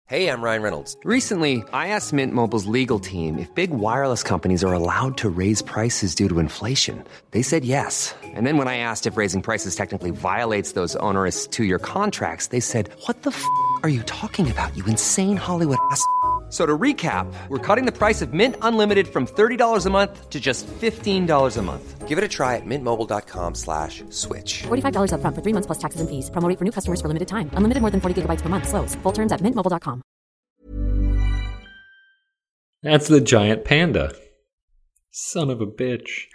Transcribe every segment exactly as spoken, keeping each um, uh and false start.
Hey, I'm Ryan Reynolds. Recently, I asked Mint Mobile's legal team if big wireless companies are allowed to raise prices due to inflation. They said yes. And then when I asked if raising prices technically violates those onerous two-year contracts, they said, what the f*** are you talking about, you insane Hollywood ass f- So to recap, we're cutting the price of Mint Unlimited from thirty dollars a month to just fifteen dollars a month. Give it a try at mintmobile.com slash switch. forty-five dollars up front for three months plus taxes and fees. Promo rate for new customers for limited time. Unlimited more than forty gigabytes per month. Slows full terms at mint mobile dot com. That's the giant panda. Son of a bitch.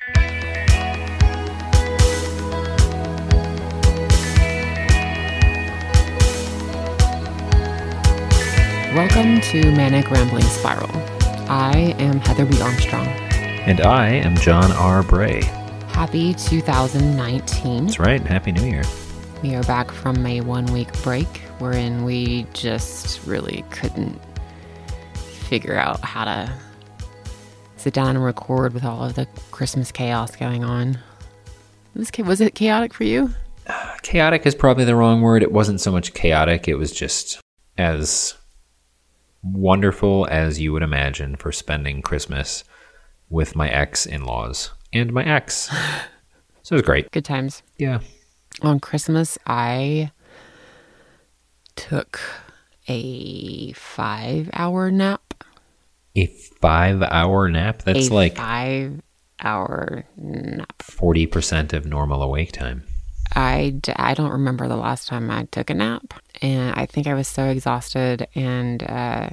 Welcome to Manic Rambling Spiral. I am Heather B. Armstrong. And I am John R. Bray. Happy two thousand nineteen. That's right. Happy New Year. We are back from a one-week break wherein we just really couldn't figure out how to sit down and record with all of the Christmas chaos going on. Was, was it chaotic for you? Uh, chaotic is probably the wrong word. It wasn't so much chaotic. It was just as wonderful as you would imagine for spending Christmas with my ex-in-laws and my ex. So it was great. Good times. Yeah. On Christmas, I took a five-hour nap. A five-hour nap? That's a like five-hour nap. forty percent of normal awake time. I, d- I don't remember the last time I took a nap. And I think I was so exhausted. And uh,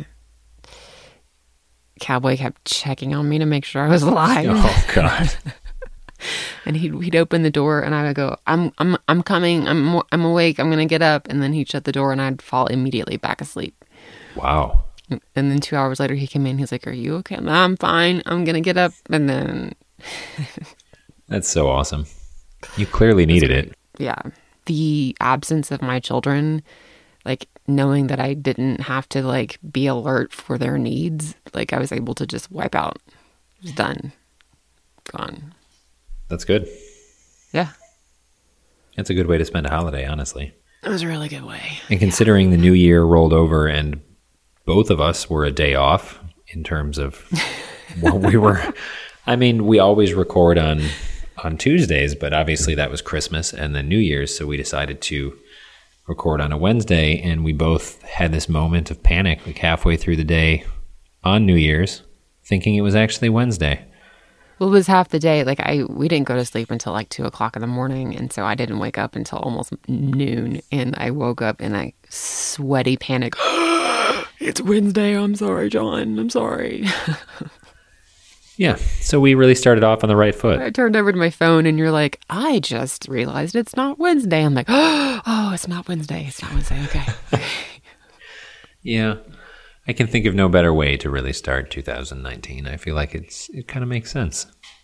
Cowboy kept checking on me to make sure I was alive. Oh, God. And he'd, he'd open the door and I would go, I'm I'm I'm coming. I'm I'm awake. I'm going to get up. And then he'd shut the door and I'd fall immediately back asleep. Wow. And then two hours later, he came in. He's like, are you okay? I'm fine. I'm going to get up. And then... That's so awesome. You clearly needed it. Yeah. The absence of my children, like knowing that I didn't have to like be alert for their needs, like I was able to just wipe out. It was done. Gone. That's good. Yeah. It's a good way to spend a holiday, honestly. It was a really good way. And considering the new year rolled over and both of us were a day off in terms of what we were, I mean, we always record on on Tuesdays, but obviously that was Christmas and then New Year's, so we decided to record on a Wednesday, and we both had this moment of panic like halfway through the day on New Year's, thinking it was actually Wednesday. Well, it was half the day. Like I, we didn't go to sleep until like two o'clock in the morning, and so I didn't wake up until almost noon. And I woke up in a sweaty panic. It's Wednesday. I'm sorry, John. I'm sorry. Yeah, so we really started off on the right foot. I turned over to my phone, and you're like, I just realized it's not Wednesday. I'm like, oh, it's not Wednesday. It's not Wednesday. Okay. Yeah. I can think of no better way to really start two thousand nineteen. I feel like it's it kind of makes sense.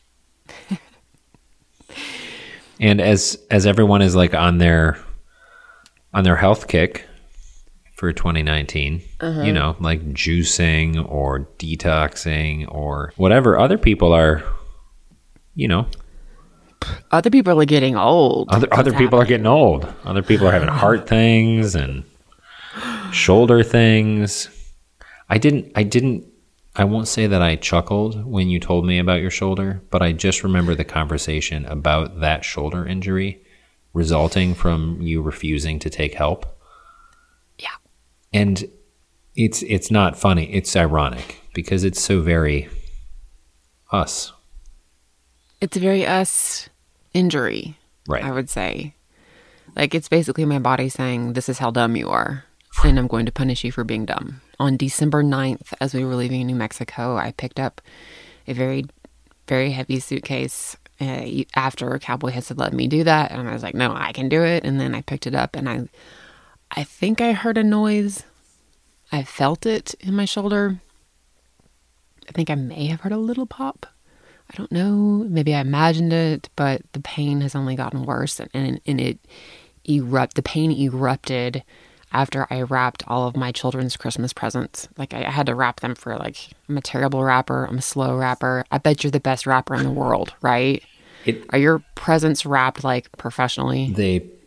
And as as everyone is like on their on their health kick for twenty nineteen, uh-huh. you know, like juicing or detoxing or whatever, other people are, you know, other people are getting old. Other other people happening? are getting old. Other people are having heart things and shoulder things. I didn't, I didn't, I won't say that I chuckled when you told me about your shoulder, but I just remember the conversation about that shoulder injury resulting from you refusing to take help. Yeah. And it's, it's not funny. It's ironic because it's so very us. It's a very us injury. Right. I would say. Like it's basically my body saying, this is how dumb you are. And I'm going to punish you for being dumb. On December ninth, as we were leaving New Mexico, I picked up a very, very heavy suitcase uh, after Cowboy had said, let me do that. And I was like, no, I can do it. And then I picked it up and I, I think I heard a noise. I felt it in my shoulder. I think I may have heard a little pop. I don't know. Maybe I imagined it, but the pain has only gotten worse. And, and it erupt. The pain erupted after I wrapped all of my children's Christmas presents. Like, I, I had to wrap them for, like, I'm a terrible rapper. I'm a slow rapper. I bet you're the best rapper in the world, right? It, Are your presents wrapped, like, professionally? They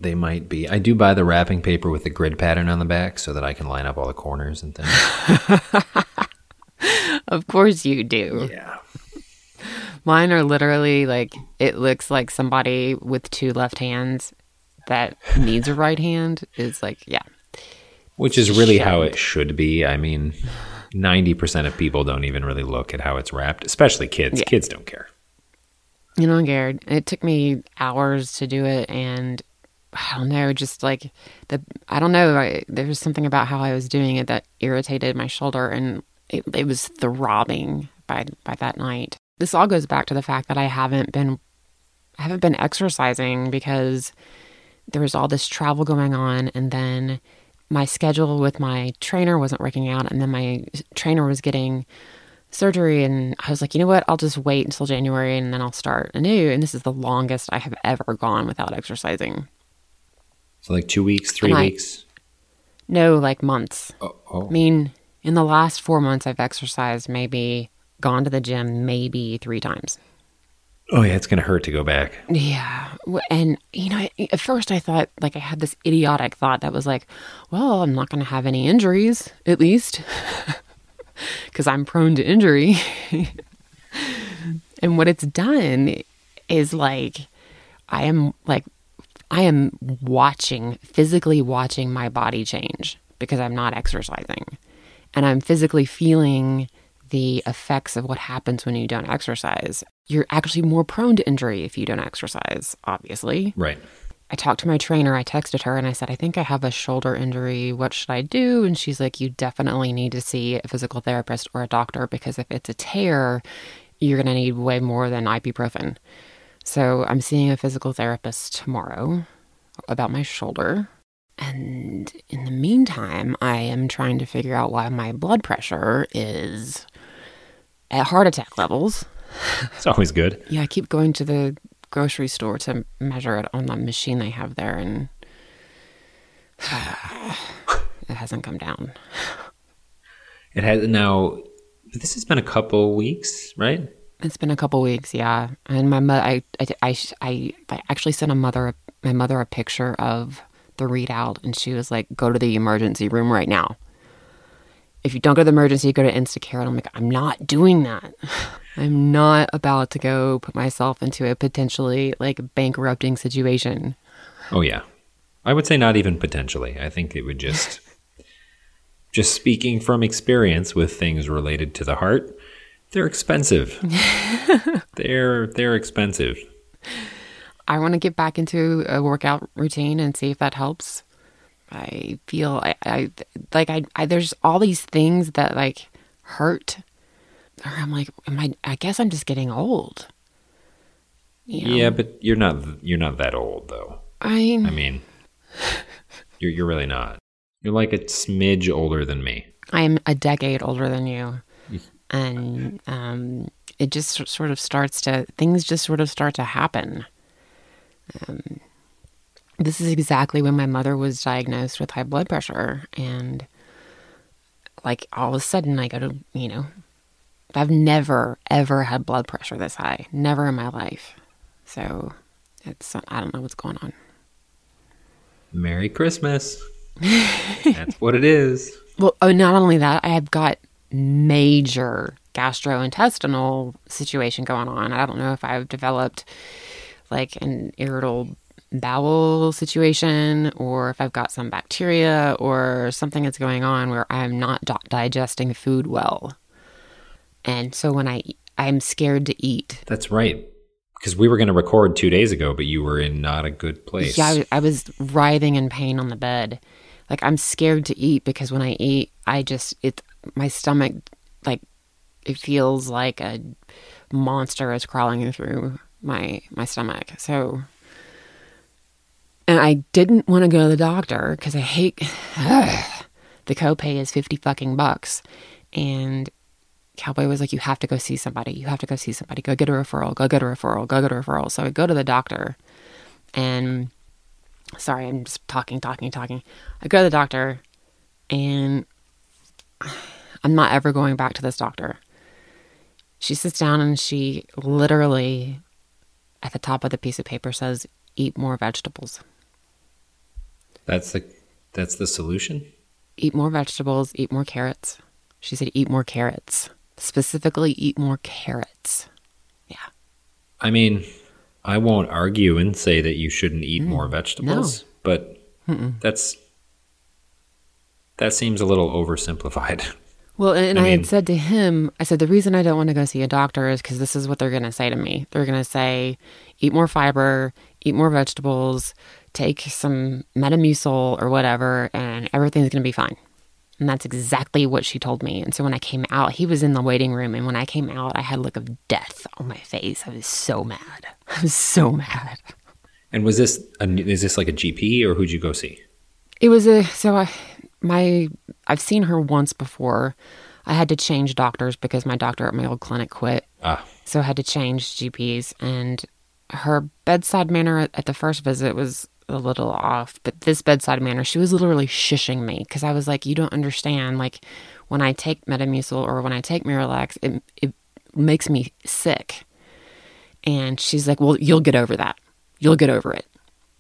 They might be. I do buy the wrapping paper with the grid pattern on the back so that I can line up all the corners and things. Of course you do. Yeah. Mine are literally like, it looks like somebody with two left hands that needs a right hand is like, yeah. Which is really how it should be. I mean, ninety percent of people don't even really look at how it's wrapped, especially kids. Yeah. Kids don't care. You know, I'm scared. It took me hours to do it, and I don't know, just like the, I don't know, I, there was something about how I was doing it that irritated my shoulder, and it, it was throbbing by by that night. This all goes back to the fact that I haven't been, I haven't been exercising because there was all this travel going on, and then my schedule with my trainer wasn't working out, and then my trainer was getting surgery, and I was like, you know what, I'll just wait until January and then I'll start anew. And this is the longest I have ever gone without exercising. So like two weeks, three And I- weeks? No, like months. Oh, oh. I mean, in the last four months, I've exercised, maybe gone to the gym maybe three times. Oh, yeah, it's going to hurt to go back. Yeah. W- And, you know, at first I thought, like, I had this idiotic thought that was like, well, I'm not going to have any injuries, at least, because I'm prone to injury. And what it's done is, like, I am, like, I am watching, physically watching my body change because I'm not exercising. And I'm physically feeling the effects of what happens when you don't exercise. You're actually more prone to injury if you don't exercise, obviously. Right. I talked to my trainer, I texted her, and I said, I think I have a shoulder injury. What should I do? And she's like, you definitely need to see a physical therapist or a doctor, because if it's a tear, you're going to need way more than ibuprofen. So I'm seeing a physical therapist tomorrow about my shoulder. And in the meantime, I am trying to figure out why my blood pressure is at heart attack levels. It's always good. Yeah, I keep going to the grocery store to measure it on the machine they have there, and it hasn't come down. It has now. This has been a couple weeks, right? It's been a couple weeks, yeah. And my mother, I, I, I, I, I actually sent a mother, my mother, a picture of the readout, and she was like, "Go to the emergency room right now. If you don't go to the emergency, go to Instacare." And I'm like, I'm not doing that. I'm not about to go put myself into a potentially like bankrupting situation. Oh yeah, I would say not even potentially. I think it would just, just speaking from experience with things related to the heart, they're expensive. they're they're expensive. I want to get back into a workout routine and see if that helps. I feel I, I like I, I there's all these things that like hurt. Or I'm like, am I? I guess I'm just getting old. You know? Yeah, but you're not you're not that old though. I I mean, you're you're really not. You're like a smidge older than me. I'm a decade older than you, and um, it just sort of starts to things just sort of start to happen. Um, this is exactly when my mother was diagnosed with high blood pressure, and like all of a sudden I go to, you know, I've never ever had blood pressure this high, never in my life. So it's I don't know what's going on. Merry Christmas. That's what it is. Well, oh, not only that, I have got major gastrointestinal situation going on. I don't know if I've developed like an irritable bowel situation, or if I've got some bacteria or something that's going on where I'm not di- digesting food well. And so when I eat, I'm scared to eat. That's right. Because we were going to record two days ago, but you were in not a good place. Yeah, I, I was writhing in pain on the bed. Like, I'm scared to eat because when I eat, I just, it, my stomach, like, it feels like a monster is crawling through my, my stomach. So, and I didn't want to go to the doctor because I hate, ugh, the copay is fifty fucking bucks. And Cowboy was like, you have to go see somebody. You have to go see somebody. Go get a referral. Go get a referral. Go get a referral. So I go to the doctor, and sorry, I'm just talking, talking, talking. I go to the doctor, and I'm not ever going back to this doctor. She sits down and she literally, at the top of the piece of paper, says, eat more vegetables. That's the that's the solution? Eat more vegetables, eat more carrots. She said eat more carrots. Specifically, eat more carrots. Yeah. I mean, I won't argue and say that you shouldn't eat mm, more vegetables, no. but Mm-mm. that's that seems a little oversimplified. Well, and I, I mean, had said to him, I said, the reason I don't want to go see a doctor is because this is what they're going to say to me. They're going to say, eat more fiber, eat more vegetables, take some Metamucil or whatever, and everything's going to be fine. And that's exactly what she told me. And so when I came out, he was in the waiting room. And when I came out, I had a look of death on my face. I was so mad. I was so mad. And was this, a, is this like a G P or who'd you go see? It was a, so I, my, I've seen her once before. I had to change doctors because my doctor at my old clinic quit. Ah. So I had to change G Ps. And her bedside manner at, at the first visit was a little off, but this bedside manner, she was literally shushing me because I was like, you don't understand. Like when I take Metamucil or when I take Miralax, it, it makes me sick. And she's like, well, you'll get over that. You'll get over it.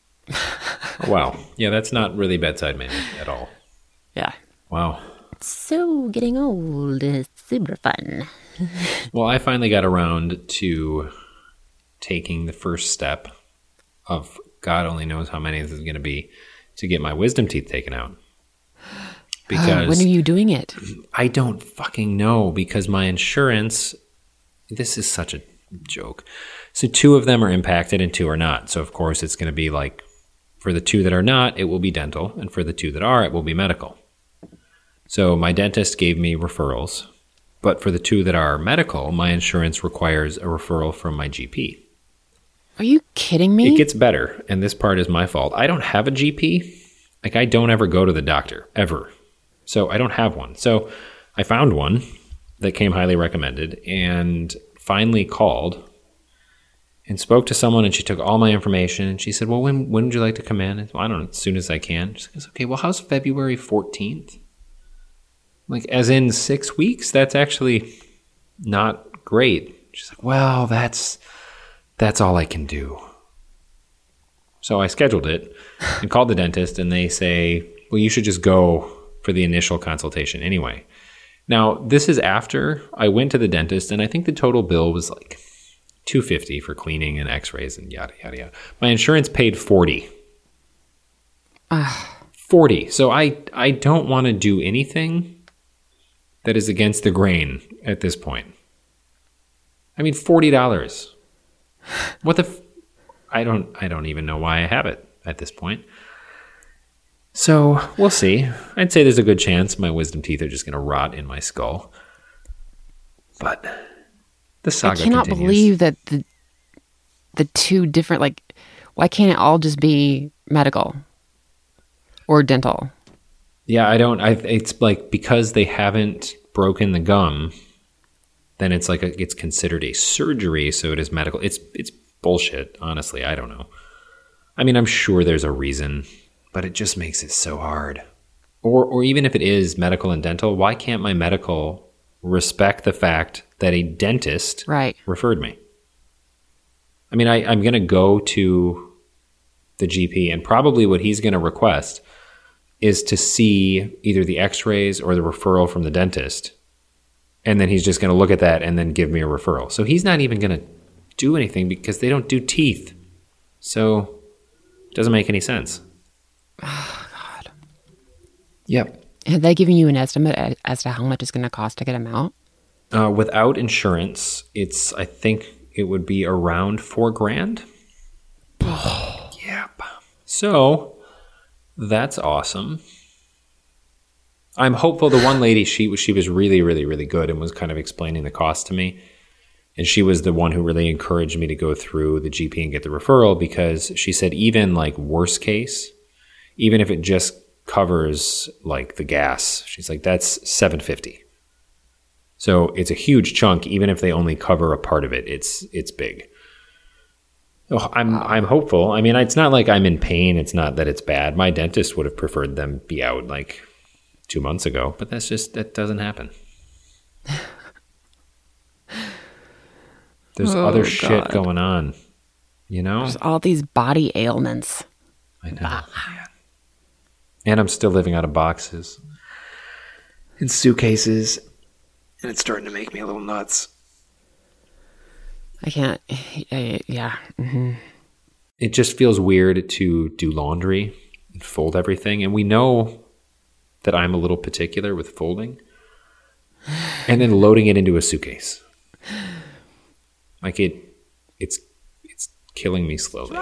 Wow. Yeah, that's not really bedside manner at all. Yeah. Wow. So getting old is super fun. Well, I finally got around to taking the first step of God only knows how many this is going to be to get my wisdom teeth taken out. Because oh, when are you doing it? I don't fucking know because my insurance, this is such a joke. So two of them are impacted and two are not. So of course it's going to be like for the two that are not, it will be dental. And for the two that are, it will be medical. So my dentist gave me referrals. But for the two that are medical, my insurance requires a referral from my G P. Are you kidding me? It gets better, and this part is my fault. I don't have a G P. Like, I don't ever go to the doctor, ever. So I don't have one. So I found one that came highly recommended and finally called and spoke to someone, and she took all my information, and she said, well, when when would you like to come in? And, well, I don't know, as soon as I can. She goes, okay, well, how's February fourteenth? Like, as in six weeks? That's actually not great. She's like, well, that's... That's all I can do. So I scheduled it and called the dentist, and they say, well, you should just go for the initial consultation anyway. Now, this is after I went to the dentist, and I think the total bill was like two hundred fifty dollars for cleaning and x-rays and yada, yada, yada. My insurance paid forty dollars. Uh. forty dollars. So I, I don't want to do anything that is against the grain at this point. I mean, forty dollars. What the? F- I don't. I don't even know why I have it at this point. So we'll see. I'd say there's a good chance my wisdom teeth are just going to rot in my skull. But the saga I cannot continues. believe that the the two different. Like, why can't it all just be medical or dental? Yeah, I don't. I. It's like because they haven't broken the gum. Then it's like a, it's considered a surgery, so it is medical. It's it's bullshit, honestly. I don't know. I mean, I'm sure there's a reason, but it just makes it so hard. Or or even if it is medical and dental, why can't my medical respect the fact that a dentist right. referred me? I mean, I, I'm going to go to the G P, and probably what he's going to request is to see either the x-rays or the referral from the dentist. And then he's just going to look at that and then give me a referral. So he's not even going to do anything because they don't do teeth. So it doesn't make any sense. Oh, God. Yep. Have they given you an estimate as to how much it's going to cost to get them out? Uh, without insurance, it's, I think it would be around four grand. Yep. So that's awesome. I'm hopeful. The one lady, she, she was really, really, really good and was kind of explaining the cost to me. And she was the one who really encouraged me to go through the G P and get the referral because she said even like worst case, even if it just covers like the gas, she's like, that's seven hundred fifty dollars. So it's a huge chunk. Even if they only cover a part of it, it's it's big. So I'm I'm hopeful. I mean, it's not like I'm in pain. It's not that it's bad. My dentist would have preferred them be out like two months ago, but that's just, that doesn't happen. There's oh, other God. shit going on, you know? There's all these body ailments. I know. Man. And I'm still living out of boxes and suitcases, and it's starting to make me a little nuts. I can't. I, yeah. Mm-hmm. It just feels weird to do laundry and fold everything. And we know that I'm a little particular with folding and then loading it into a suitcase. Like it, it's, it's killing me slowly.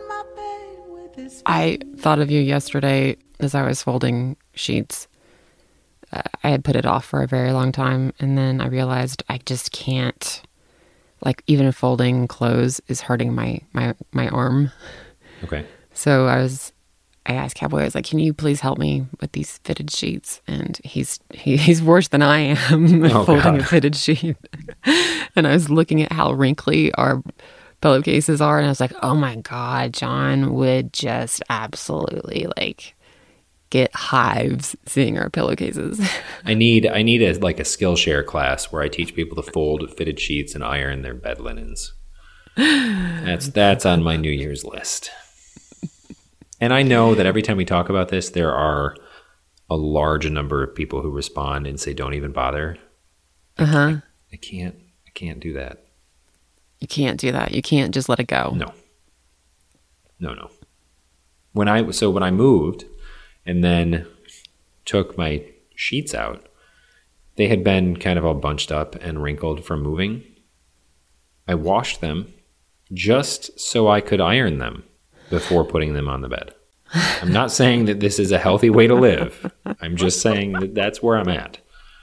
I thought of you yesterday as I was folding sheets. Uh, I had put it off for a very long time, and then I realized I just can't. Like, even folding clothes is hurting my my my arm. Okay. So I was, I asked Cowboy, I was like, "Can you please help me with these fitted sheets?" And he's he, he's worse than I am at Oh, folding God. a fitted sheet. And I was looking at how wrinkly our pillowcases are, and I was like, "Oh my God, John would just absolutely like get hives seeing our pillowcases." I need I need a like a Skillshare class where I teach people to fold fitted sheets and iron their bed linens. That's that's on my New Year's list. And I know that every time we talk about this, there are a large number of people who respond and say, "Don't even bother." Uh huh. I, I can't I can't do that. You can't do that. You can't just let it go. No. No, no. When I so when I moved and then took my sheets out, they had been kind of all bunched up and wrinkled from moving. I washed them just so I could iron them before putting them on the bed. I'm not saying that this is a healthy way to live. I'm just saying that that's where I'm at.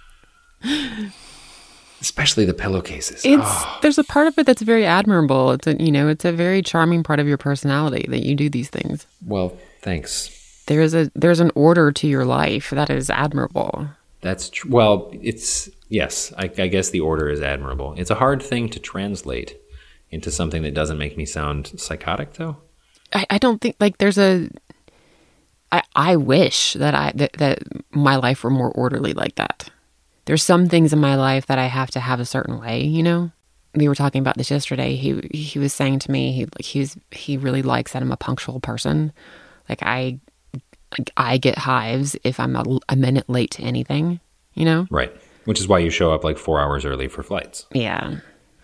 Especially the pillowcases. It's Oh. there's a part of it that's very admirable. It's a, you know, it's a very charming part of your personality that you do these things. Well, thanks. There's a there's an order to your life that is admirable. That's tr- well, it's yes. I, I guess the order is admirable. It's a hard thing to translate into something that doesn't make me sound psychotic, though. I, I don't think like there's a. I I wish that I that, that my life were more orderly like that. There's some things in my life that I have to have a certain way. You know, we were talking about this yesterday. He he was saying to me he like he's he really likes that I'm a punctual person. Like I. I get hives if I'm a, a minute late to anything, you know? Right. Which is why you show up like four hours early for flights. Yeah.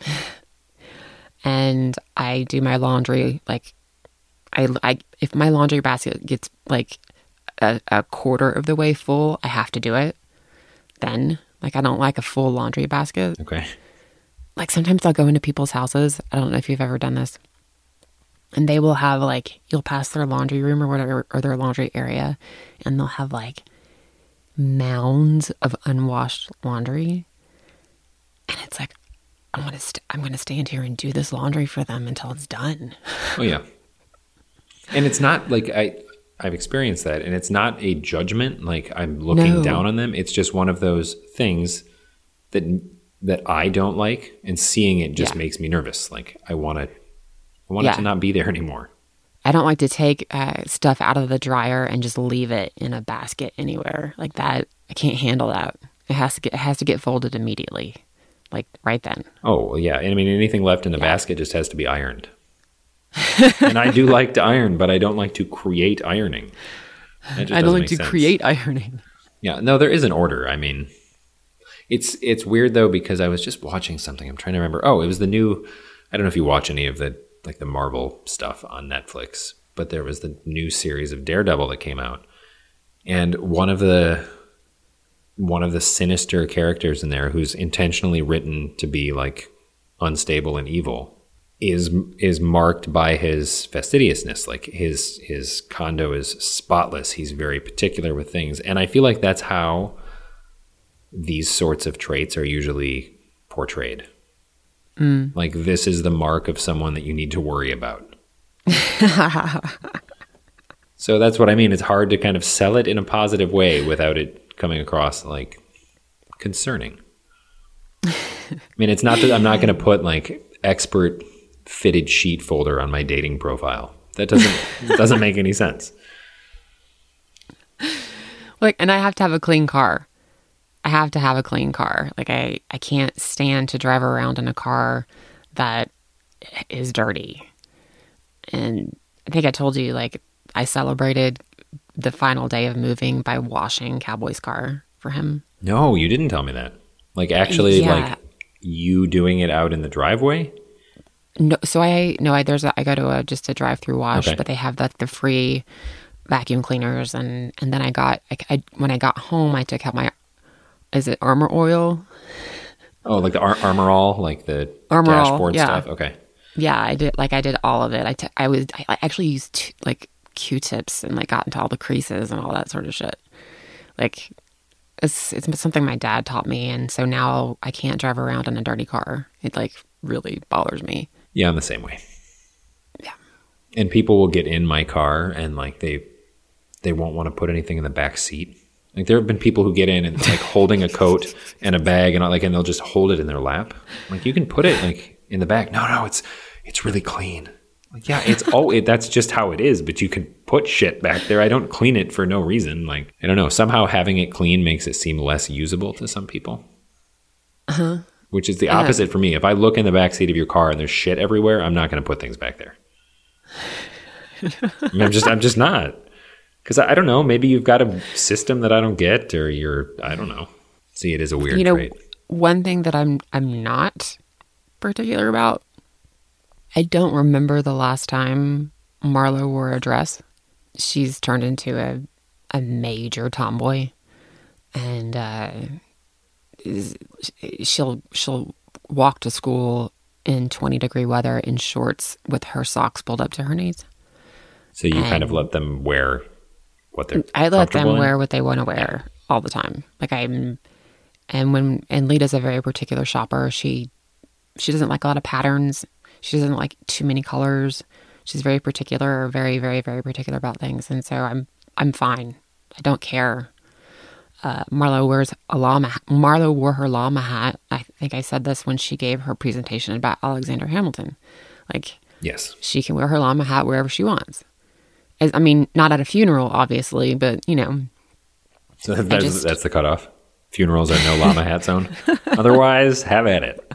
And I do my laundry, like, I, I if my laundry basket gets like a, a quarter of the way full, I have to do it. Then, like, I don't like a full laundry basket. Okay. Like, sometimes I'll go into people's houses. I don't know if you've ever done this. And they will have, like, you'll pass their laundry room or whatever, or their laundry area, and they'll have, like, mounds of unwashed laundry. And it's like, I'm gonna st- I'm gonna stand here and do this laundry for them until it's done. Oh yeah. And it's not like I I've experienced that, and it's not a judgment. Like I'm looking No. down on them. It's just one of those things that that I don't like, and seeing it just Yeah. makes me nervous. Like I want to. I want Yeah. it to not be there anymore. I don't like to take uh, stuff out of the dryer and just leave it in a basket anywhere like that. I can't handle that. It has to get it has to get folded immediately, like right then. Oh, well, yeah. I mean, anything left in the basket just has to be ironed. And I do like to iron, but I don't like to create ironing. That just I don't doesn't like make to sense. create ironing. Yeah, no, there is an order. I mean, it's it's weird though because I was just watching something. I'm trying to remember. Oh, it was the new. I don't know if you watch any of the like the Marvel stuff on Netflix, but there was the new series of Daredevil that came out, and one of the one of the sinister characters in there, who's intentionally written to be like unstable and evil, is is marked by his fastidiousness. Like his his condo is spotless. He's very particular with things, and I feel like that's how these sorts of traits are usually portrayed. Mm. Like this is the mark of someone that you need to worry about. So that's what I mean. It's hard to kind of sell it in a positive way without it coming across like concerning. I mean, it's not that I'm not going to put like expert fitted sheet folder on my dating profile. That doesn't doesn't make any sense. Like, and I have to have a clean car. I have to have a clean car. Like I, I can't stand to drive around in a car that is dirty. And I think I told you, like, I celebrated the final day of moving by washing Cowboy's car for him. No, you didn't tell me that. Like actually, Yeah. like you doing it out in the driveway. No, so I no, I there's a, I go to a just a drive-through wash, Okay. but they have the the free vacuum cleaners, and and then I got I, I when I got home, I took out my is it Armor Oil? Oh, like the Ar- Armor All, like the Armor All, dashboard yeah. stuff. Okay. Yeah, I did like I did all of it. I, t- I was I I actually used t- like Q-tips and like got into all the creases and all that sort of shit. Like it's it's something my dad taught me, and so now I can't drive around in a dirty car. It like really bothers me. Yeah, I'm the same way. Yeah. And people will get in my car and like they they won't want to put anything in the back seat. Like there have been people who get in and like holding a coat and a bag and like and they'll just hold it in their lap. Like you can put it like in the back. No, no, it's it's really clean. Like yeah, it's oh it, that's just how it is. But you can put shit back there. I don't clean it for no reason. Like I don't know. Somehow having it clean makes it seem less usable to some people. Uh huh. Which is the opposite for me. If I look in the back seat of your car and there's shit everywhere, I'm not going to put things back there. I mean, I'm just I'm just not. Because I, I don't know, maybe you've got a system that I don't get, or you're, I don't know. See, it is a weird You know, trait. one thing that I'm I'm not particular about, I don't remember the last time Marlo wore a dress. She's turned into a a major tomboy, and uh, is, she'll she'll walk to school in twenty degree weather in shorts with her socks pulled up to her knees. So you kind of and- let them wear what they're I let them comfortable in? wear what they want to wear all the time. Like I'm, and when and Lita's a very particular shopper. She she doesn't like a lot of patterns. She doesn't like too many colors. She's very particular, very very very particular about things. And so I'm I'm fine. I don't care. Uh, Marlo wears a llama. Marlo wore her llama hat. I think I said this when she gave her presentation about Alexander Hamilton. Like Yes. she can wear her llama hat wherever she wants. As- I mean, not at a funeral, obviously, but you know. So that's, just- that's the cutoff. Funerals are no llama hat zone. Otherwise, have at it.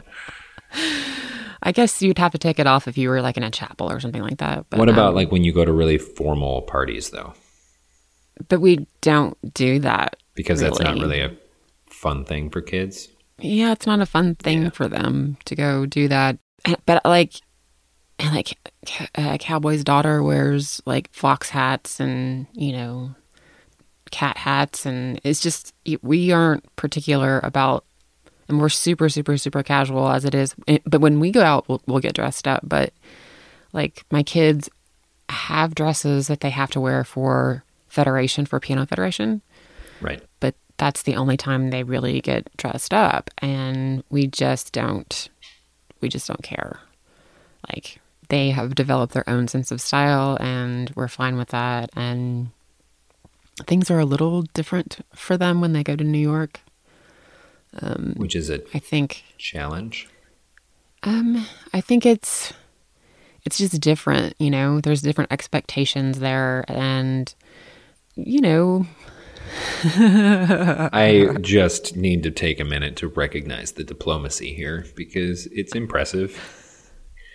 I guess you'd have to take it off if you were like in a chapel or something like that. But, What about um, like when you go to really formal parties, though? But we don't do that. Because that's not really a fun thing for kids. Yeah, it's not a fun thing for them to go do that. But like, and like, uh, Cowboy's daughter wears like fox hats and you know, cat hats, and it's just we aren't particular about. And we're super, super, super casual as it is. But when we go out, we'll, we'll get dressed up. But like my kids have dresses that they have to wear for Federation, for Piano Federation. Right. But that's the only time they really get dressed up. And we just don't, we just don't care. Like they have developed their own sense of style and we're fine with that. And things are a little different for them when they go to New York. Um, Which is a I think, challenge. um, I think it's, it's just different, you know, there's different expectations there and, you know. I just need to take a minute to recognize the diplomacy here because it's impressive.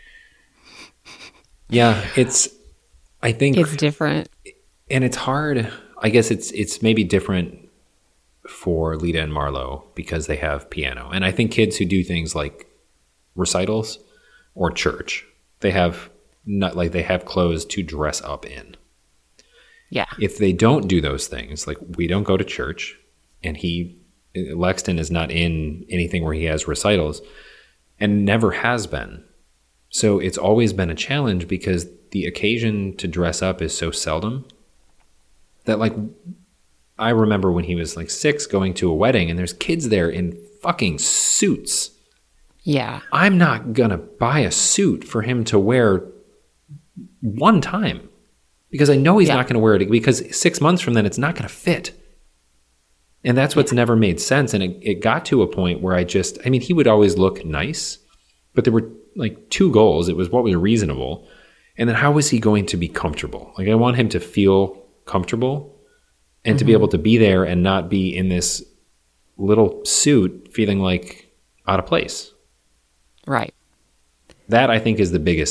Yeah, it's, I think. It's different. And it's hard. I guess it's it's maybe different for Lita and Marlo because they have piano. And I think kids who do things like recitals or church, they have not like they have clothes to dress up in. Yeah. If they don't do those things, like we don't go to church and he Lexton is not in anything where he has recitals and never has been. So it's always been a challenge because the occasion to dress up is so seldom that like I remember when he was like six going to a wedding and there's kids there in fucking suits. Yeah. I'm not going to buy a suit for him to wear one time because I know he's Yeah. not going to wear it because six months from then it's not going to fit. And that's what's never made sense. And it, it got to a point where I just, I mean, he would always look nice, but there were like two goals. It was what was reasonable. And then how was he going to be comfortable? Like I want him to feel comfortable and to be able to be there and not be in this little suit feeling like out of place. Right. That I think is the biggest thing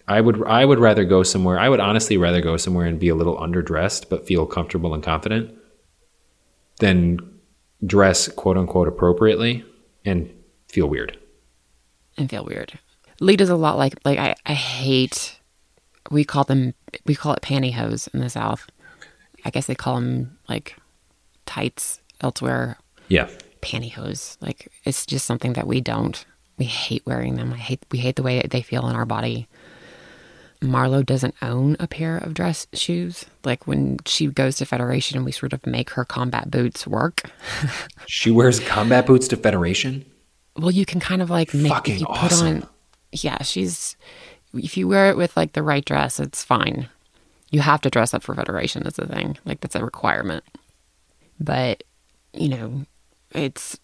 I would I would rather go somewhere. I would honestly rather go somewhere and be a little underdressed but feel comfortable and confident than dress quote unquote appropriately and feel weird. And feel weird. Lita's a lot like like I, I hate we call them we call it pantyhose in the South. I guess they call them like tights elsewhere. Yeah. Pantyhose. Like it's just something that we don't. We hate wearing them. I hate we hate the way they feel in our body. Marlo doesn't own a pair of dress shoes. Like when she goes to Federation, we sort of make her combat boots work. She wears combat boots to Federation? Well, you can kind of like make Fucking if you awesome. put on. Yeah, she's. If you wear it with like the right dress, it's fine. You have to dress up for Federation. That's the thing. Like that's a requirement. But you know, it's.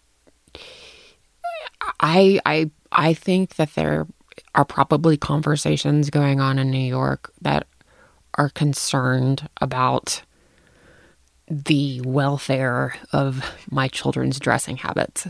I I I think that there are probably conversations going on in New York that are concerned about the welfare of my children's dressing habits.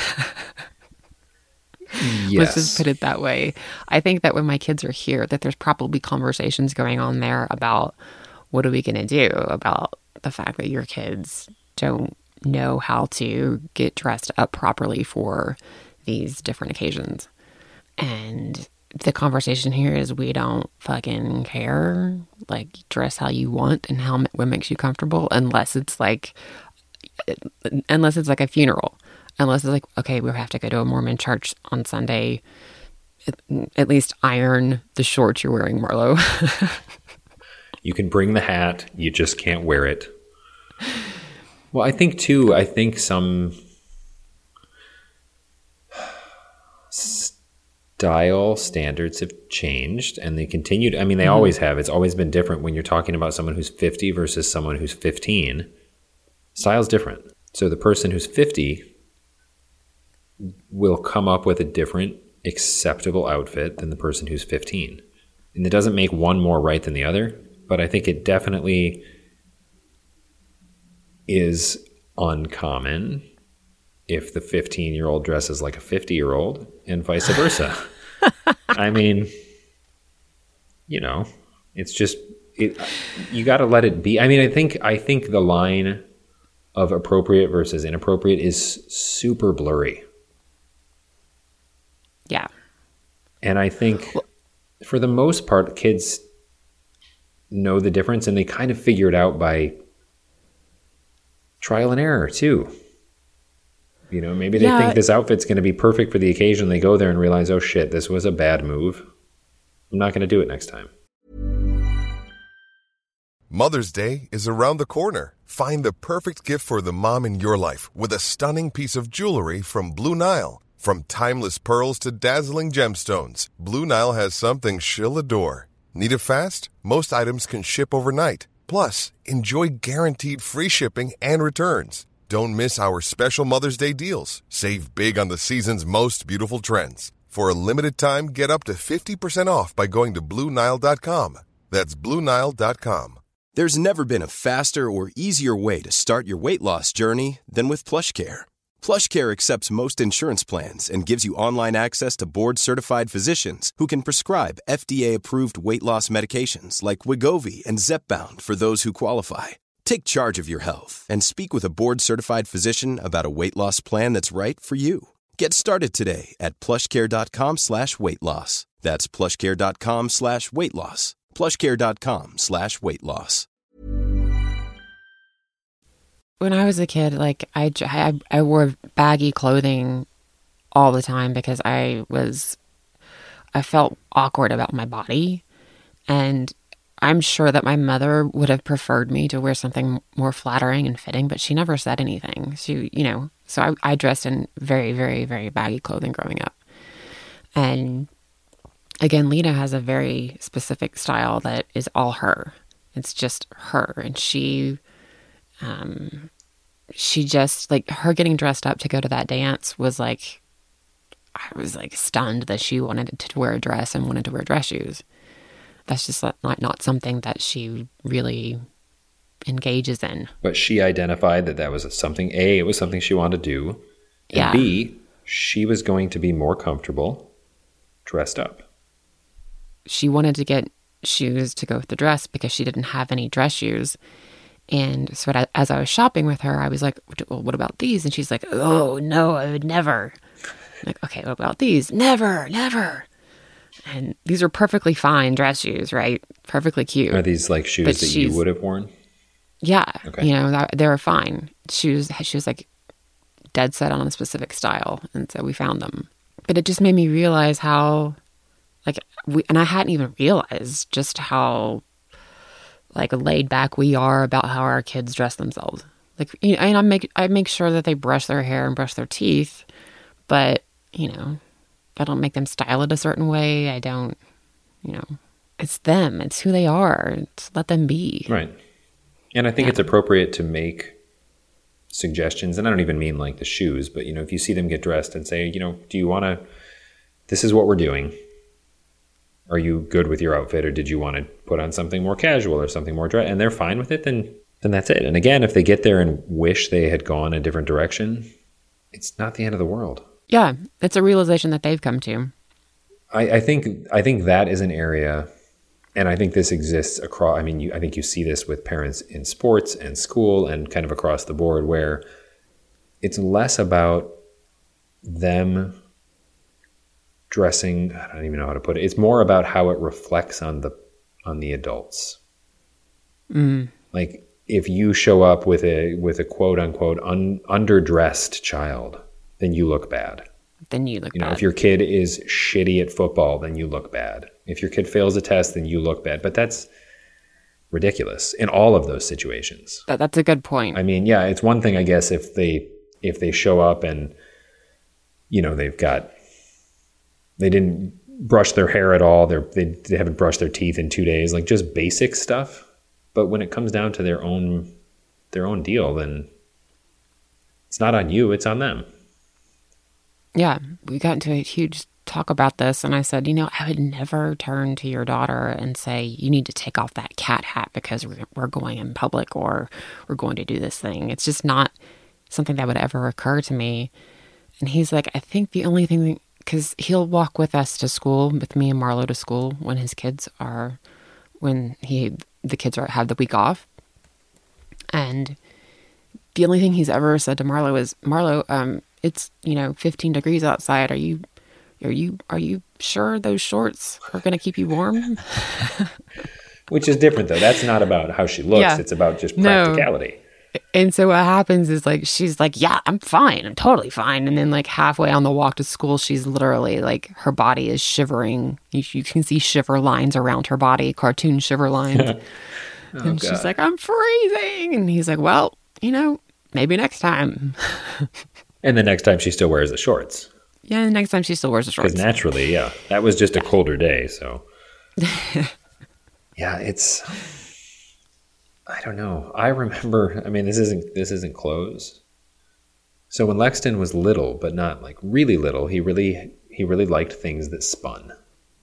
Yes. Let's just put it that way. I think that when my kids are here, that there's probably conversations going on there about what are we going to do about the fact that your kids don't know how to get dressed up properly for these different occasions. And the conversation here is we don't fucking care. Like, dress how you want and how what makes you comfortable, unless it's like, unless it's like a funeral. Unless it's like, okay, we have to go to a Mormon church on Sunday. At, at least iron the shorts you're wearing, Marlo. You can bring the hat, you just can't wear it. Well, I think too, I think some style standards have changed and they continue to, I mean, they mm-hmm. always have. It's always been different when you're talking about someone who's fifty versus someone who's fifteen. Style's different. So the person who's fifty will come up with a different acceptable outfit than the person who's fifteen. And it doesn't make one more right than the other, but I think it definitely is uncommon if the fifteen-year-old dresses like a fifty-year-old and vice versa. I mean, you know, it's just it, you got to let it be. I mean, I think I think the line of appropriate versus inappropriate is super blurry. Yeah. And I think for the most part, kids know the difference and they kind of figure it out by trial and error too. You know, maybe they yeah. think this outfit's going to be perfect for the occasion. They go there and realize, oh shit, this was a bad move. I'm not going to do it next time. Mother's Day is around the corner. Find the perfect gift for the mom in your life with a stunning piece of jewelry from Blue Nile. From timeless pearls to dazzling gemstones, Blue Nile has something she'll adore. Need it fast? Most items can ship overnight. Plus, enjoy guaranteed free shipping and returns. Don't miss our special Mother's Day deals. Save big on the season's most beautiful trends. For a limited time, get up to fifty percent off by going to Blue Nile dot com. That's Blue Nile dot com. There's never been a faster or easier way to start your weight loss journey than with PlushCare. PlushCare accepts most insurance plans and gives you online access to board-certified physicians who can prescribe F D A-approved weight loss medications like Wegovy and Zepbound for those who qualify. Take charge of your health and speak with a board-certified physician about a weight loss plan that's right for you. Get started today at plushcare.com slash weight loss. That's plushcare.com slash weight loss. plushcare.com slash weight loss. When I was a kid, like I, I, I wore baggy clothing all the time because I was, I felt awkward about my body. And I'm sure that my mother would have preferred me to wear something more flattering and fitting, but she never said anything. She, you know, so I, I dressed in very, very, very baggy clothing growing up. And again, Lita has a very specific style that is all her. It's just her. And she, um, she just, like, her getting dressed up to go to that dance was like, I was like stunned that she wanted to wear a dress and wanted to wear dress shoes. That's just not, not something that she really engages in. But she identified that that was something, A, it was something she wanted to do. And yeah. B, she was going to be more comfortable dressed up. she wanted to get shoes to go with the dress because she didn't have any dress shoes. And so as I was shopping with her, I was like, well, what about these? And she's like, oh, no, I would never. I'm like, okay, what about these? Never, never. And these are perfectly fine dress shoes, right? Perfectly cute. Are these like shoes But that you she's- would have worn? Yeah. Okay. You know, that, they were fine. She was, she was like dead set on a specific style. And so we found them. But it just made me realize how, like, we, and I hadn't even realized just how, like, laid back we are about how our kids dress themselves. Like, you know, and I make, I make sure that they brush their hair and brush their teeth. But, you know, I don't make them style it a certain way. I don't, you know, it's them. It's who they are. Just let them be. Right. And I think Yeah. it's appropriate to make suggestions. And I don't even mean like the shoes, but, you know, if you see them get dressed and say, you know, do you want to, this is what we're doing. Are you good with your outfit, or did you want to put on something more casual or something more dress? And they're fine with it, then then that's it. And again, if they get there and wish they had gone a different direction, it's not the end of the world. Yeah, it's a realization that they've come to. I, I think I think that is an area, and I think this exists across. I mean, you, I think you see this with parents in sports and school and kind of across the board, where it's less about them dressing. I don't even know how to put it. It's more about how it reflects on the on the adults. Mm. Like if you show up with a with a quote unquote un, underdressed child, then you look bad. Then you look You know, bad. if your kid is shitty at football, then you look bad. If your kid fails a test, then you look bad. But that's ridiculous in all of those situations. That, that's a good point. I mean, yeah, it's one thing, I guess, if they if they show up and, you know, they've got, they didn't brush their hair at all. They're, they they haven't brushed their teeth in two days, like just basic stuff. But when it comes down to their own their own deal, then it's not on you, it's on them. Yeah, we got into a huge talk about this, and I said, you know, I would never turn to your daughter and say, you need to take off that cat hat because we're, we're going in public or we're going to do this thing. It's just not something that would ever occur to me. And he's like, I think the only thing, because he'll walk with us to school, with me and Marlo to school when his kids are, when he the kids are have the week off. And the only thing he's ever said to Marlo is, Marlo, um, it's, you know, fifteen degrees outside. Are you, are you, are you sure those shorts are going to keep you warm? Which is different, though. That's not about how she looks. Yeah. It's about just No. practicality. And so what happens is like, she's like, yeah, I'm fine. I'm totally fine. And then like halfway on the walk to school, she's literally like, her body is shivering. You, you can see shiver lines around her body, cartoon shiver lines. and she's God. like, I'm freezing. And he's like, well, you know, maybe next time. And the next time she still wears the shorts. Yeah, the next time she still wears the shorts. Because naturally, yeah, that was just a colder day. So, yeah, it's, I don't know. I remember, I mean, this isn't, this isn't clothes. So when Lexton was little, but not like really little, he really, he really liked things that spun.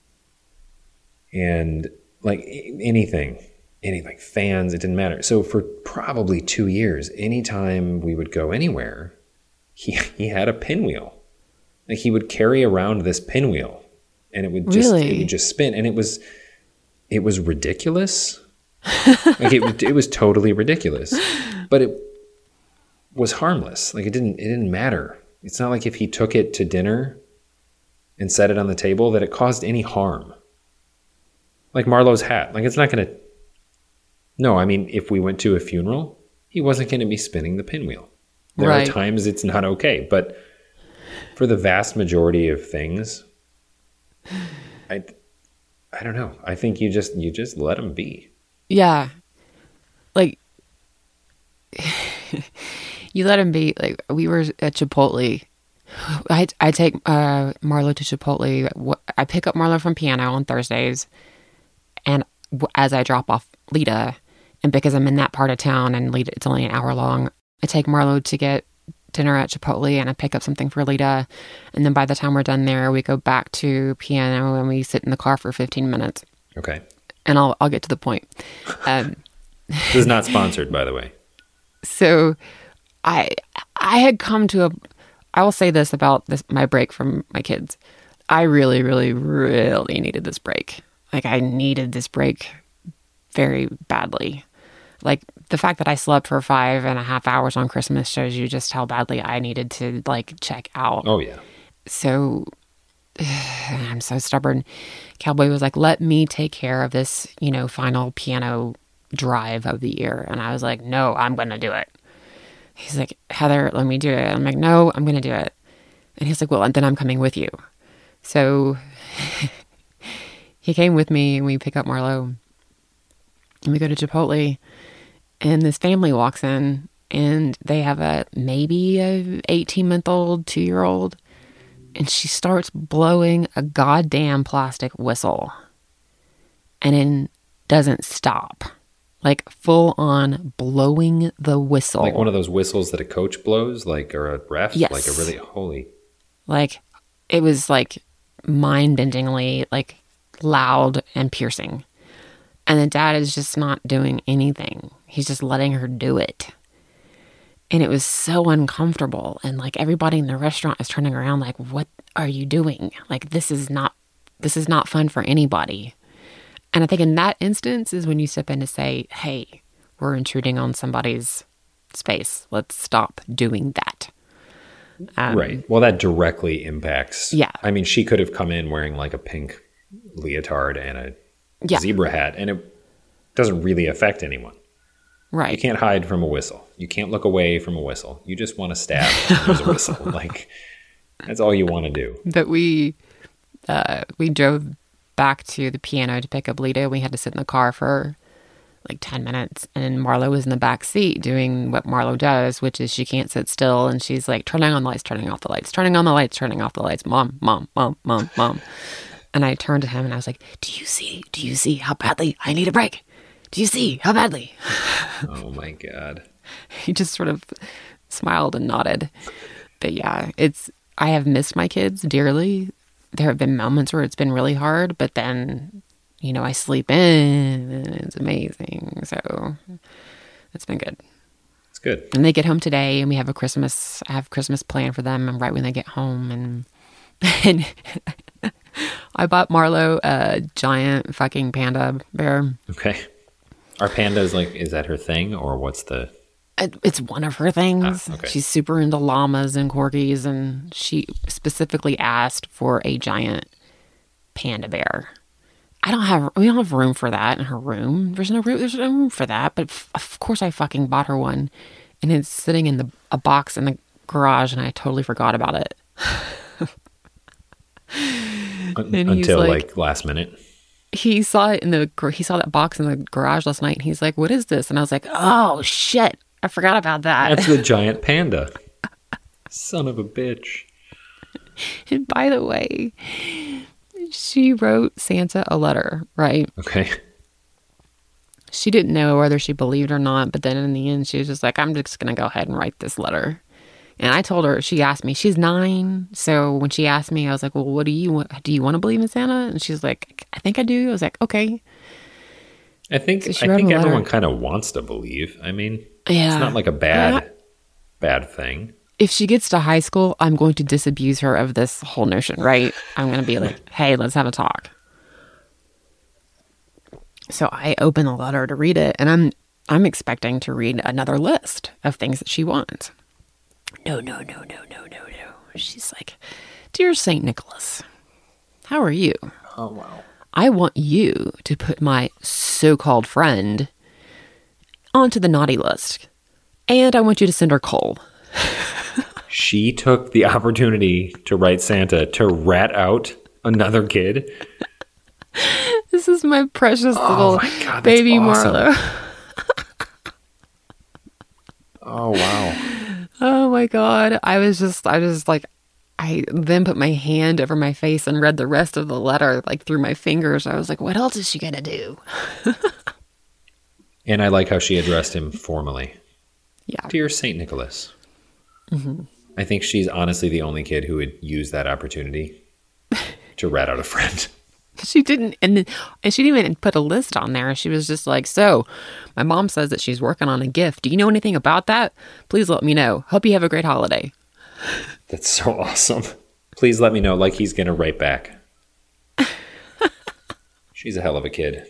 And like anything, any like fans, it didn't matter. So for probably two years, anytime we would go anywhere, he he had a pinwheel. Like he would carry around this pinwheel, and it would just Really? it would just spin, and it was it was ridiculous. Like it it was totally ridiculous, but it was harmless. Like it didn't it didn't matter. It's not like if he took it to dinner and set it on the table that it caused any harm. Like Marlo's hat, like it's not going to. No, I mean if we went to a funeral, he wasn't going to be spinning the pinwheel. There Right. are times it's not okay, but for the vast majority of things, I, I don't know. I think you just you just let them be. Yeah. Like, you let him be. Like, we were at Chipotle. I, I take uh, Marlo to Chipotle. I pick up Marlo from piano on Thursdays. And w- as I drop off Lita, and because I'm in that part of town and Lita, it's only an hour long, I take Marlo to get dinner at Chipotle and I pick up something for Lita. And then by the time we're done there, we go back to piano and we sit in the car for fifteen minutes. Okay. And I'll I'll get to the point. Um, This is not sponsored, by the way. so I I had come to a I will say this about this my break from my kids. I really, really, really needed this break. Like, I needed this break very badly. Like, the fact that I slept for five and a half hours on Christmas shows you just how badly I needed to, like, check out. Oh, yeah. So, I'm so stubborn. Cowboy was like, let me take care of this, you know, final piano drive of the year. And I was like, no, I'm going to do it. He's like, Heather, let me do it. I'm like, no, I'm going to do it. And he's like, well, and then I'm coming with you. So he came with me, and we pick up Marlo. And we go to Chipotle, and this family walks in, and they have a maybe a eighteen-month-old, two-year-old, and she starts blowing a goddamn plastic whistle, and it doesn't stop. Like, full on blowing the whistle. Like one of those whistles that a coach blows, like, or a ref? Yes. Like a really, holy. Like, it was, like, mind-bendingly, like, loud and piercing. And the dad is just not doing anything. He's just letting her do it. And it was so uncomfortable. And, like, everybody in the restaurant is turning around like, what are you doing? Like, this is not, this is not fun for anybody. And I think in that instance is when you step in to say, hey, we're intruding on somebody's space. Let's stop doing that. Um, right. Well, that directly impacts. Yeah. I mean, she could have come in wearing like a pink leotard and a Yeah. zebra hat, and it doesn't really affect anyone. Right. You can't hide from a whistle. You can't look away from a whistle. You just want to stab when there's a whistle. Like, that's all you want to do. But we, uh, we drove back to the piano to pick up Lita. We had to sit in the car for like ten minutes, and Marlo was in the back seat doing what Marlo does, which is she can't sit still, and she's like turning on the lights, turning off the lights, turning on the lights, turning off the lights. Mom, mom, mom, mom, mom. And I turned to him and I was like, do you see, do you see how badly I need a break? Do you see how badly? Oh my God. He just sort of smiled and nodded. But yeah, it's, I have missed my kids dearly. There have been moments where it's been really hard, but then, you know, I sleep in and it's amazing. So it's been good. It's good. And they get home today and we have a Christmas, I have Christmas plan for them and right when they get home. And, and I bought Marlo a giant fucking panda bear. Okay. Our panda is like, is that her thing or what's the... It- It's one of her things. Ah, okay. She's super into llamas and corgis, and she specifically asked for a giant panda bear. I don't have, we don't have room for that in her room. There's no room, there's no room for that. But f- of course, I fucking bought her one, and it's sitting in the a box in the garage, and I totally forgot about it. Un- And he's until like- like, last minute. He saw it in the gar- he saw that box in the garage last night, and he's like, "What is this?" And I was like, "Oh shit, I forgot about that." That's the giant panda. Son of a bitch. And by the way, she wrote Santa a letter, right? Okay. She didn't know whether she believed or not, but then in the end, she was just like, I'm just going to go ahead and write this letter. And I told her, she asked me, she's nine. So when she asked me, I was like, well, what do you want? Do you want to believe in Santa? And she's like, I think I do. I was like, okay. I think So she I wrote think a letter. everyone kind of wants to believe. I mean, Yeah. it's not like a bad Yeah. bad thing. If she gets to high school, I'm going to disabuse her of this whole notion, right? I'm going to be like, hey, let's have a talk. So I open the letter to read it, and I'm I'm expecting to read another list of things that she wants. No, no, no, no, no, no, no. She's like, Dear Saint Nicholas, how are you? Oh wow. I want you to put my so-called friend onto the naughty list. And I want you to send her coal. She took the opportunity to write Santa to rat out another kid. This is my precious Oh little my God, that's baby awesome. Marlo. Oh wow. Oh my God. I was just, I was like, I then put my hand over my face and read the rest of the letter, like through my fingers. I was like, what else is she going to do? And I like how she addressed him formally. Yeah. Dear Saint Nicholas. Mm-hmm. I think she's honestly the only kid who would use that opportunity to rat out a friend. She didn't, and, then- and she didn't even put a list on there. She was just like, so my mom says that she's working on a gift. Do you know anything about that? Please let me know. Hope you have a great holiday. That's so awesome. Please let me know, like he's going to write back. She's a hell of a kid.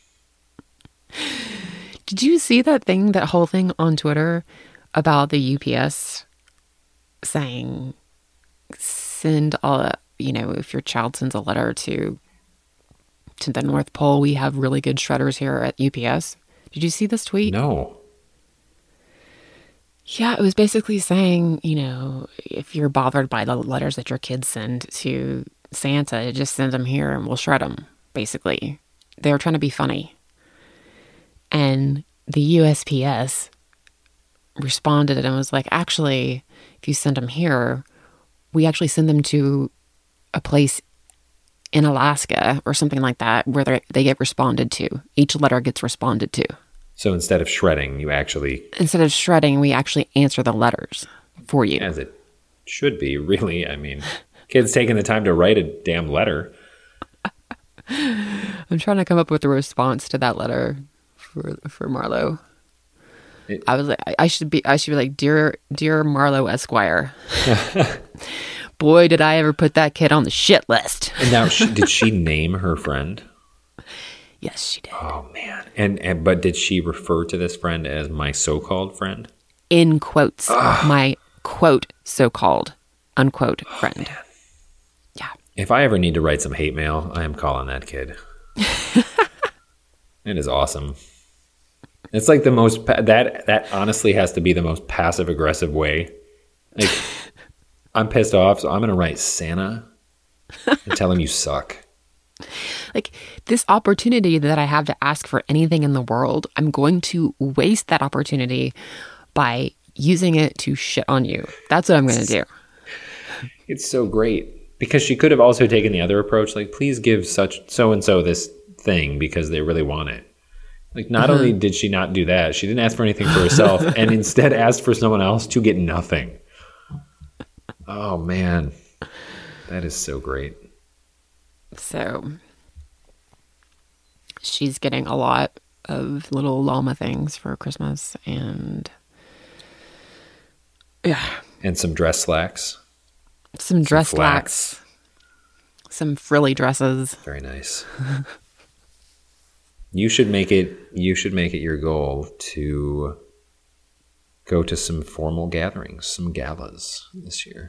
Did you see that thing, that whole thing on Twitter about the U P S saying, send all, you know, if your child sends a letter to to the North Pole, we have really good shredders here at U P S. Did you see this tweet? No. Yeah, it was basically saying, you know, if you're bothered by the letters that your kids send to Santa, just send them here and we'll shred them, basically. They were trying to be funny. And the U S P S responded and was like, actually, if you send them here, we actually send them to a place in Alaska or something like that where they they get responded to. Each letter gets responded to. So instead of shredding, you actually... Instead of shredding, we actually answer the letters for you. As it should be, really. I mean, kids taking the time to write a damn letter. I'm trying to come up with a response to that letter for for Marlo. It, I was like, I should be, I should be like, dear, dear Marlo Esquire. Boy, did I ever put that kid on the shit list. And now, she, did she name her friend? Yes, she did. Oh man! And, and but did she refer to this friend as my so-called friend? In quotes, Ugh. my quote so-called unquote oh, friend. Man. Yeah. If I ever need to write some hate mail, I am calling that kid. It is awesome. It's like the most that that honestly has to be the most passive aggressive way. Like, I'm pissed off, so I'm going to write Santa and tell him you suck. Like, this opportunity that I have to ask for anything in the world, I'm going to waste that opportunity by using it to shit on you. That's what I'm going to do. It's so great because she could have also taken the other approach, like, please give such so and so this thing because they really want it. Like, not mm-hmm. only did she not do that, she didn't ask for anything for herself and instead asked for someone else to get nothing. Oh, man. That is so great. So, she's getting a lot of little llama things for Christmas and, yeah. And some dress slacks. Some dress some slacks. Some frilly dresses. Very nice. You should make it, you should make it your goal to go to some formal gatherings, some galas this year.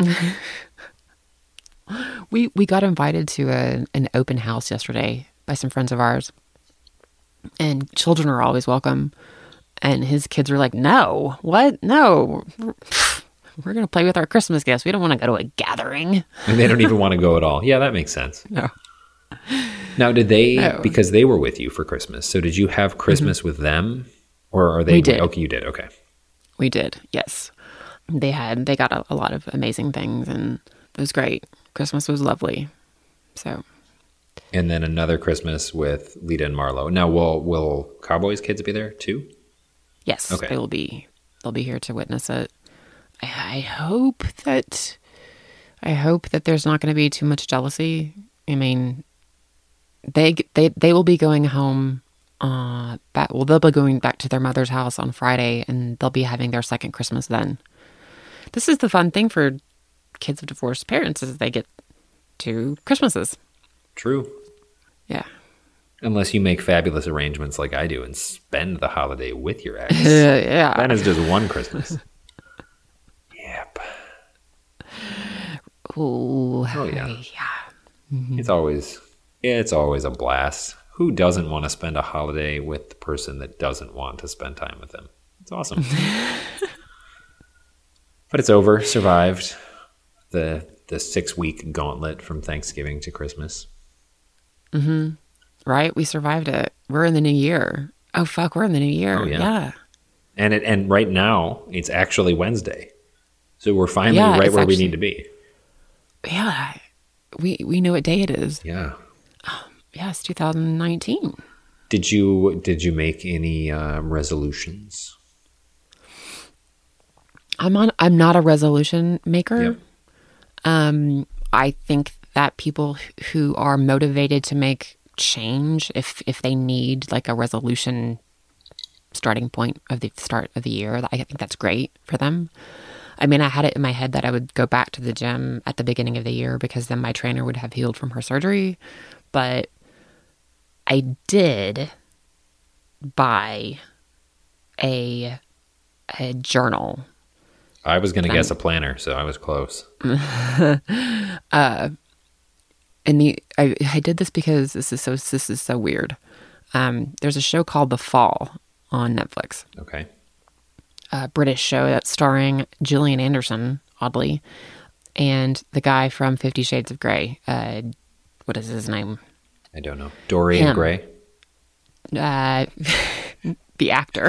we we got invited to a, an open house yesterday by some friends of ours. And children are always welcome. And his kids were like, no, what? No. We're going to play with our Christmas gifts. We don't want to go to a gathering. And they don't even want to go at all. Yeah, that makes sense. No. Now, did they, no. because they were with you for Christmas, so did you have Christmas mm-hmm. with them? Or are they? We did. Okay, you did. Okay. We did, yes. They had, they got a, a lot of amazing things and it was great. Christmas was lovely. So. And then another Christmas with Lita and Marlo. Now, will will Cowboys kids be there too? Yes, okay. They will be. They'll be here to witness it. I, I hope that. I hope that there's not going to be too much jealousy. I mean, they they they will be going home. Uh, back. Well, they'll be going back to their mother's house on Friday, and they'll be having their second Christmas then. This is the fun thing for kids of divorced parents is they get two Christmases. True. Yeah. Unless you make fabulous arrangements like I do and spend the holiday with your ex. Uh, yeah. That is just one Christmas. Yep. Ooh, oh, yeah. yeah. Mm-hmm. It's always, it's always a blast. Who doesn't want to spend a holiday with the person that doesn't want to spend time with them? It's awesome. But it's over. Survived the the six-week gauntlet from Thanksgiving to Christmas. Mm-hmm. Right? We survived it. We're in the new year. Oh, fuck. We're in the new year. Oh, yeah. yeah. And it and right now, it's actually Wednesday. So we're finally yeah, right where actually, we need to be. Yeah. We we know what day it is. Yeah. Um, yeah, it's two thousand nineteen. Did you did you make any uh, resolutions? I'm on. I'm not a resolution maker. Yep. Um, I think that people who are motivated to make change, if if they need like a resolution starting point of the start of the year, I think that's great for them. I mean, I had it in my head that I would go back to the gym at the beginning of the year because then my trainer would have healed from her surgery. But I did buy a a journal. I was going to guess a planner, so I was close. uh, and the I, I did this because this is so this is so weird. Um, there's a show called The Fall on Netflix. Okay. A British show that's starring Gillian Anderson, oddly, and the guy from Fifty Shades of Grey. Uh, what is his name? I don't know. Dorian Him. Gray? Uh, the actor.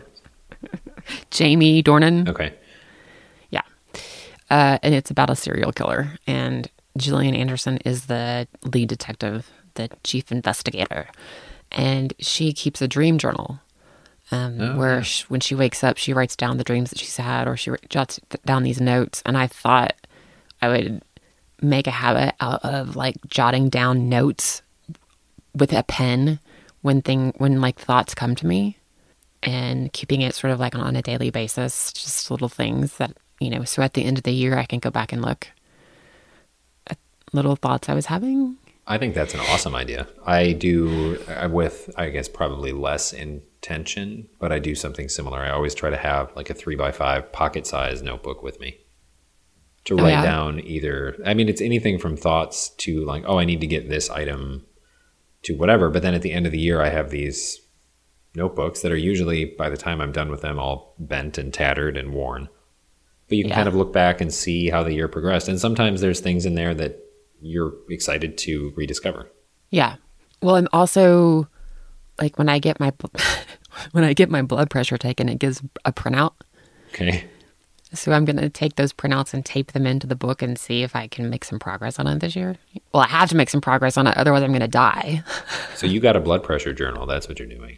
Jamie Dornan. Okay. Yeah. Uh, and it's about a serial killer. And Gillian Anderson is the lead detective, the chief investigator. And she keeps a dream journal um, oh, where yeah. she, when she wakes up, she writes down the dreams that she's had, or she jots down these notes. And I thought I would make a habit out of like jotting down notes with a pen when thing when like thoughts come to me, and keeping it sort of like on a daily basis, just little things that, you know, so at the end of the year I can go back and look at little thoughts I was having. I think that's an awesome idea. I do uh, with, I guess, probably less intention, but I do something similar. I always try to have like a three by five pocket size notebook with me to Oh, write yeah. down either, I mean, it's anything from thoughts to like, oh, I need to get this item to whatever. But then at the end of the year, I have these notebooks that are usually, by the time I'm done with them, all bent and tattered and worn. But you can Yeah. kind of look back and see how the year progressed. And sometimes there's things in there that you're excited to rediscover. Yeah. Well, I'm also like when I get my when I get my blood pressure taken, it gives a printout. Okay. So I'm going to take those printouts and tape them into the book and see if I can make some progress on it this year. Well, I have to make some progress on it, otherwise I'm going to die. So you got a blood pressure journal. That's what you're doing.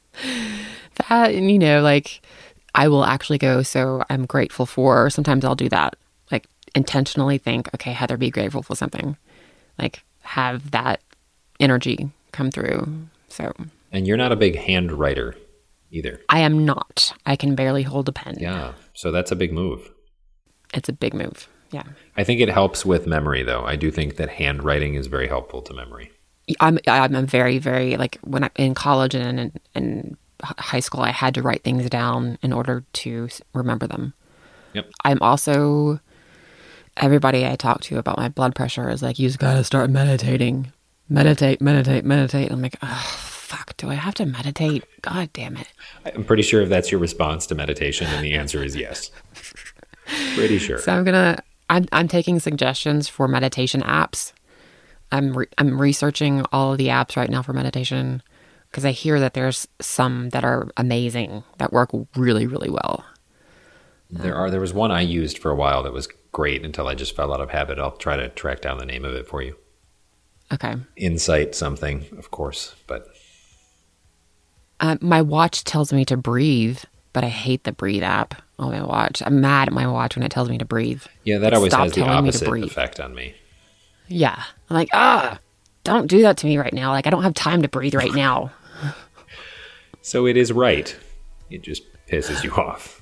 That, and you know, like I will actually go, so I'm grateful for, sometimes I'll do that. Like intentionally think, okay, Heather, be grateful for something. Like have that energy come through. So And you're not a big hand writer either. I am not. I can barely hold a pen. Yeah. So that's a big move. It's a big move. Yeah. I think it helps with memory, though. I do think that handwriting is very helpful to memory. I'm I'm a very, very, like when I in college and in, in high school, I had to write things down in order to s- remember them. Yep. I'm also, everybody I talk to about my blood pressure is like, you just got to start meditating. Meditate, meditate, meditate. I'm like, oh, fuck, do I have to meditate? God damn it. I'm pretty sure if that's your response to meditation, then the answer is yes. Pretty sure. So I'm going to, I'm I'm taking suggestions for meditation apps. I'm re- I'm researching all of the apps right now for meditation because I hear that there's some that are amazing that work really, really well. There are. There was one I used for a while that was great until I just fell out of habit. I'll try to track down the name of it for you. Okay. Insight something, of course, but Uh, my watch tells me to breathe, but I hate the breathe app on my watch. I'm mad at my watch when it tells me to breathe. yeah, that Like, always stop has the telling me to opposite breathe. effect on me. Yeah. I'm like, ah, don't do that to me right now. Like, I don't have time to breathe right now. So it is right. It just pisses you off.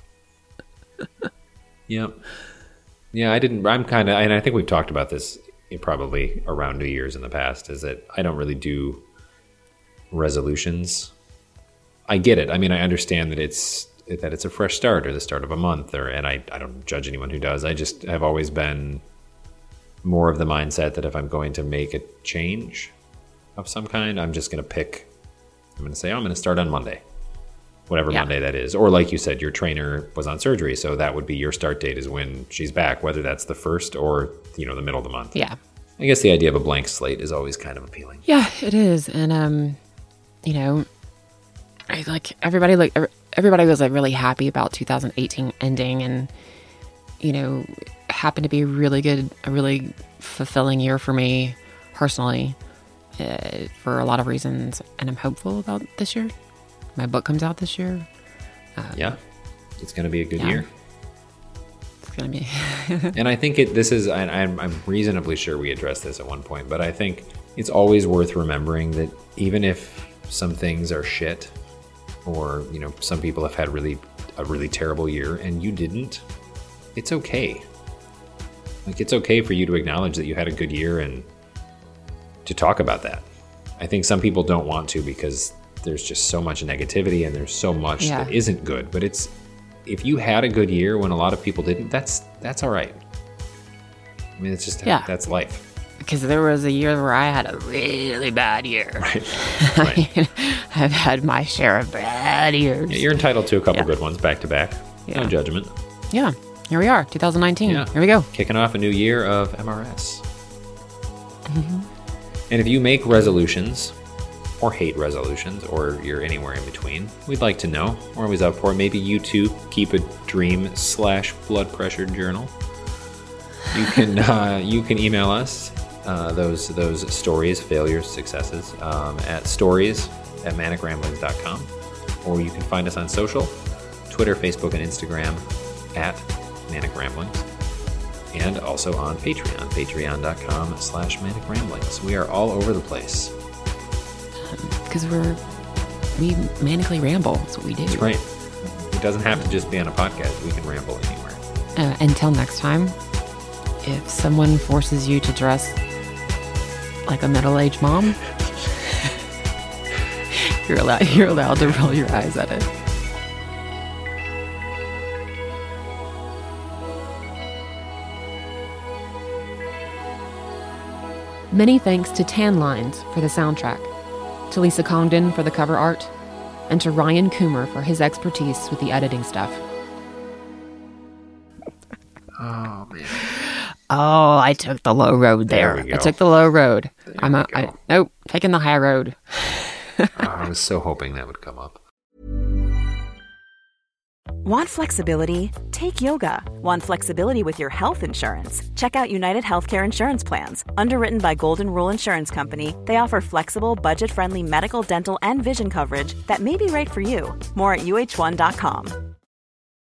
Yep. Yeah, I didn't. I'm kind of, and I think we've talked about this probably around New Year's in the past, is that I don't really do resolutions. I get it. I mean, I understand that it's that it's a fresh start or the start of a month, or and I, I don't judge anyone who does. I just have always been more of the mindset that if I'm going to make a change of some kind, I'm just going to pick, I'm going to say, oh, I'm going to start on Monday, whatever Yeah. Monday that is. Or like you said, your trainer was on surgery, so that would be your start date is when she's back, whether that's the first or, you know, the middle of the month. Yeah. I guess the idea of a blank slate is always kind of appealing. Yeah, it is. And, um, you know, I like everybody, like everybody was like really happy about two thousand eighteen ending and, you know, happened to be really good, a really fulfilling year for me personally uh, for a lot of reasons. And I'm hopeful about this year. My book comes out this year. Yeah, it's going to be a good yeah. year. It's going to be. And I think it. This is. I, I'm, I'm reasonably sure we addressed this at one point, but I think it's always worth remembering that even if some things are shit, or you know, some people have had really a really terrible year, and you didn't, it's okay. Like it's okay for you to acknowledge that you had a good year and to talk about that. I think some people don't want to because there's just so much negativity and there's so much Yeah. that isn't good. But it's if you had a good year when a lot of people didn't, that's that's all right. I mean, it's just Yeah. that's life. Because there was a year where I had a really bad year. Right. Right. I've had my share of bad years. Yeah, you're entitled to a couple Yeah. good ones back to back. Yeah. No judgment. Yeah. Here we are, twenty nineteen. Yeah. Here we go. Kicking off a new year of M R S. And if you make resolutions or hate resolutions or you're anywhere in between, we'd like to know. We're always up for it. Maybe you too keep a dream slash blood pressure journal. You can uh, you can email us uh, those those stories, failures, successes um, at stories at manic ramblings dot com, or you can find us on social, Twitter, Facebook, and Instagram at Manic Ramblings, and also on Patreon, patreon.com slash Manic Ramblings. We are all over the place. Because we're, we manically ramble. That's what we do. That's right. It doesn't have to just be on a podcast. We can ramble anywhere. Uh, until next time, if someone forces you to dress like a middle-aged mom, you're allowed, you're allowed to roll your eyes at it. Many thanks to Tan Lines for the soundtrack, to Lisa Congdon for the cover art, and to Ryan Coomer for his expertise with the editing stuff. Oh, man. Oh, I took the low road there. There we I go. took the low road. There I'm we a, go. I, nope, taking the high road. Oh, I was so hoping that would come up. Want flexibility? Take yoga. Want flexibility with your health insurance? Check out United Healthcare Insurance Plans. Underwritten by Golden Rule Insurance Company, they offer flexible, budget-friendly medical, dental, and vision coverage that may be right for you. More at U H one dot com.